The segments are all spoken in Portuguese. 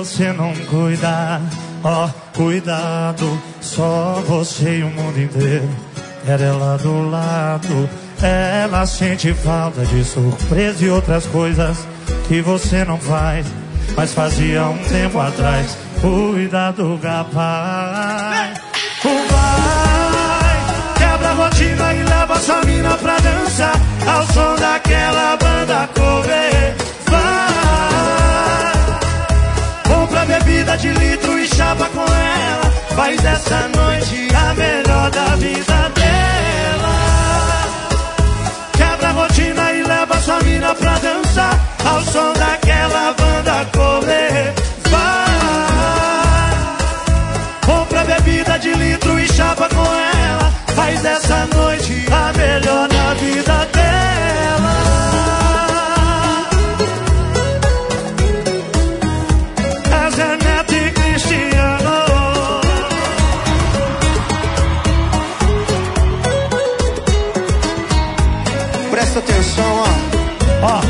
você não cuidar, ó, cuidado, só você e o mundo inteiro. Era ela do lado, ela sente falta de surpresa e outras coisas que você não faz, mas fazia um tempo atrás. Cuidado, rapaz. Vai, quebra a rotina e leva sua mina pra dançar ao som daquela banda cover. Vai, compra bebida de litro e chapa com ela, faz dessa noite a melhor da vida dela. Quebra a rotina e leva sua mina pra dançar ao som daquela banda cover. Vai, compra bebida de litro e chapa com ela, faz dessa noite a melhor da vida dela. É Zé Neto e Cristiano. Presta atenção, ó.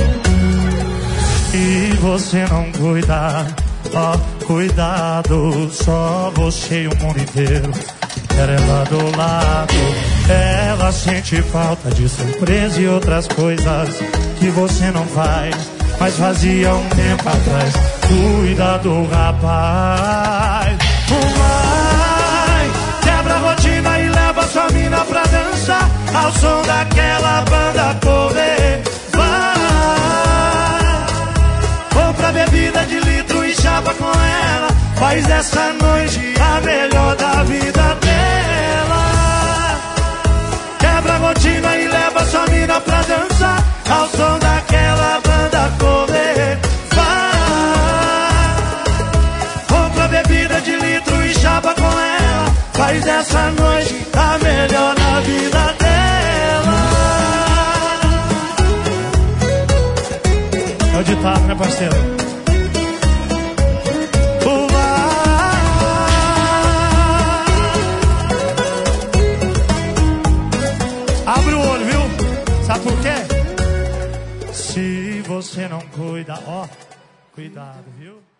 Se você não cuidar, ó, cuidado, só você e o mundo inteiro. Era ela do lado, ela sente falta de surpresa e outras coisas que você não faz, mas fazia um tempo atrás. Cuidado, rapaz. Vai, quebra a rotina e leva sua mina pra dançar ao som daquela banda cover. Vai, compra bebida de litro e chapa com ela, faz dessa noite a melhor da vida dela. Quebra a rotina e leva sua mina pra dançar ao som daquela banda cover. Vai, compra bebida de litro e chapa com ela, faz dessa noite a melhor da vida dela. É o ditado, né, parceiro? Abre o olho, viu? Sabe por quê? Se você não cuida, ó, cuidado, viu?